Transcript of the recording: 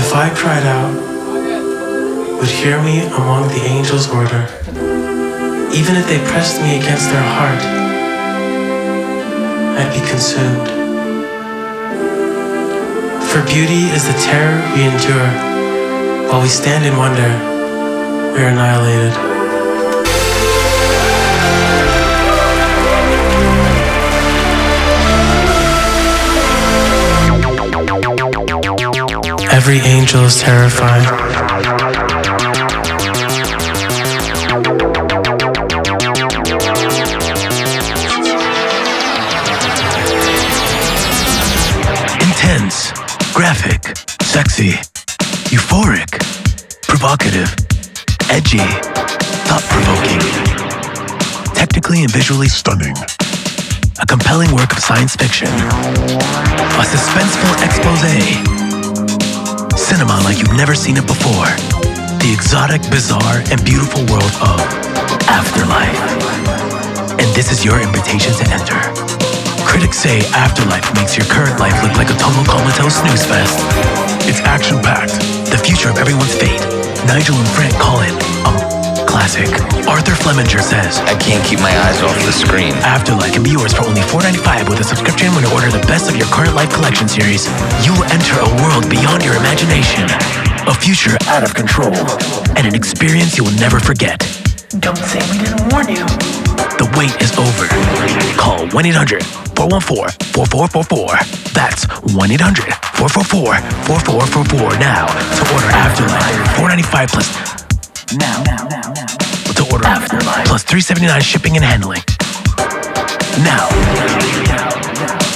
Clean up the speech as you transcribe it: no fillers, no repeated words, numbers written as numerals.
if I cried out, would hear me among the angels' order. Even if they pressed me against their heart, I'd be consumed. For beauty is the terror we endure. While we stand in wonder, we are annihilated. Every angel is terrified. Intense, graphic, sexy, euphoric, provocative, edgy, thought-provoking, technically and visually stunning. A compelling work of science fiction. A suspenseful exposé. Cinema like you've never seen it before. The exotic, bizarre, and beautiful world of Afterlife. And this is your invitation to enter. Critics say Afterlife makes your current life look like a total comatose snooze fest. It's action-packed, the future of everyone's fate. Nigel and Frank call it a classic. Arthur Flemminger says, I can't keep my eyes off the screen. Afterlife can be yours for only $4.95 with a subscription when you order the best of your current life collection series. You will enter a world beyond your imagination, a future out of control, and an experience you will never forget. Don't say we didn't warn you. The wait is over. Call 1-800-414-4444. That's 1-800-444-4444 now to order Afterlife. $4.95 plus. Now. To order Afterlife plus $3.79 shipping and handling. Now.